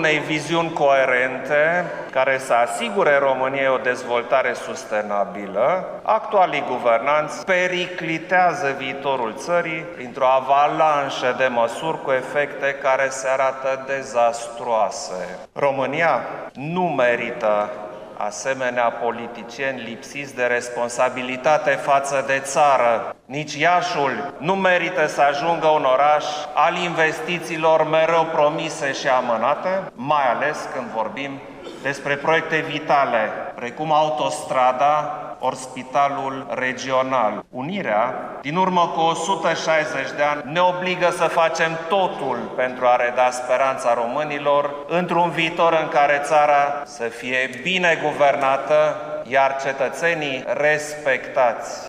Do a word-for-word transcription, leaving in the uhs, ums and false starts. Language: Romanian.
unei viziuni coerente care să asigure României o dezvoltare sustenabilă, actualii guvernanți periclitează viitorul țării printr-o avalanșă de măsuri cu efecte care se arată dezastruoase. România nu merită asemenea politicieni lipsiți de responsabilitate față de țară. Nici Iașul nu merită să ajungă un oraș al investițiilor mereu promise și amânate, mai ales când vorbim despre proiecte vitale, precum autostrada ori spitalul regional. Unirea, din urmă cu o sută șaizeci de ani, ne obligă să facem totul pentru a reda speranța românilor într-un viitor în care țara să fie bine guvernată, iar cetățenii respectați.